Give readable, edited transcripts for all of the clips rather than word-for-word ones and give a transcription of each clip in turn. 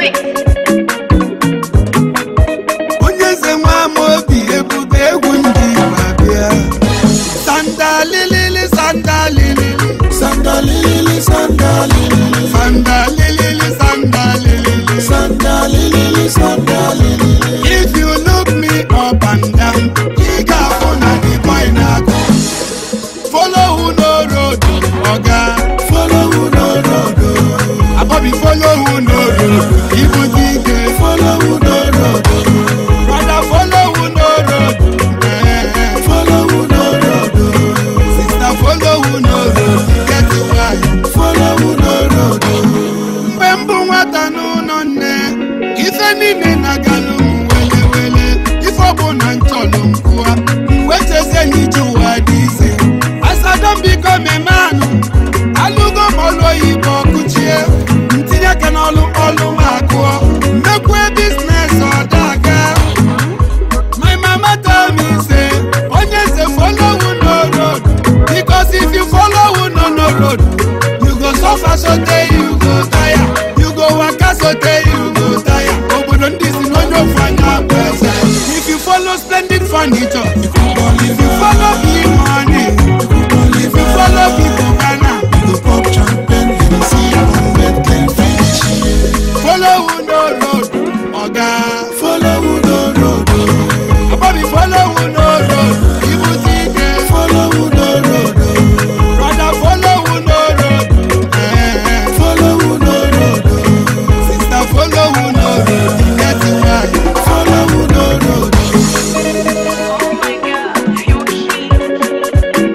Onyeze nwa mobi ebube egwu ndị babia. Sandalili sandalili Sandalili, sandalili, sandalili sandalili sandalili, sandalili. If you look me up and down, you got fun at the boy now. Follow who no road, oga. Follow who no road. Abobi follow who no road. Even DJ Follow who no road. brother follow who no road. Follow who no road. Sister follow who no road. Get it right. Follow who no road. Mbembu nwata n'ụlọ nne, ife niile na-agalụ m wele wele. Ife ọ bụ na nchọlụ m kwụa, wechezie n'ije ụwa dị ize. As I don become a man, alụgo m ọlụ oyibo kụchie. Ntinye aka n'ọlụ ọlụ m akụọ. Mmekwe business ọ daga. My mama tell me say, Onyeze follow who no road. Because if you follow who no road, you go suffer so tey you go tire. You go waka so tey you go tire. Obodo ndị si n'onye ofu anya bụ eze. If you follow splendid furniture, if you follow big money, if you follow people Ghana, You go pop champagne, you go see your red can finish. follow who no road, oga. Follow who no road. Abobi follow who no road, Ibu DJ. Follow who no road. Brother follow who no road, Follow who no road. sister follow who no road. Get it right. Follow who no road. Oh my God, you're cute.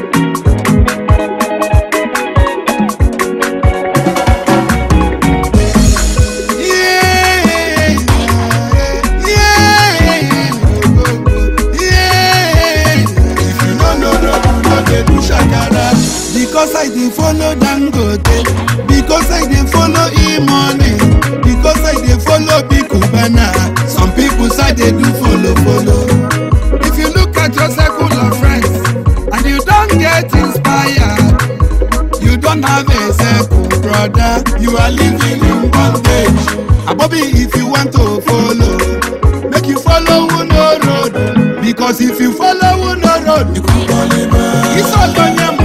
If you no know road, you no dey do shakara. Because I dey follow Dangote, because I dey follow E-money, because I dey follow Big Cubana. Some people say they do follow. If you look at your circle of friends and you don't get inspired, you don't have a circle, brother. You are living in bondage. Abobi, if you want to follow, make you follow who no road. Because if you follow who no road, You go Oliver. it's all on your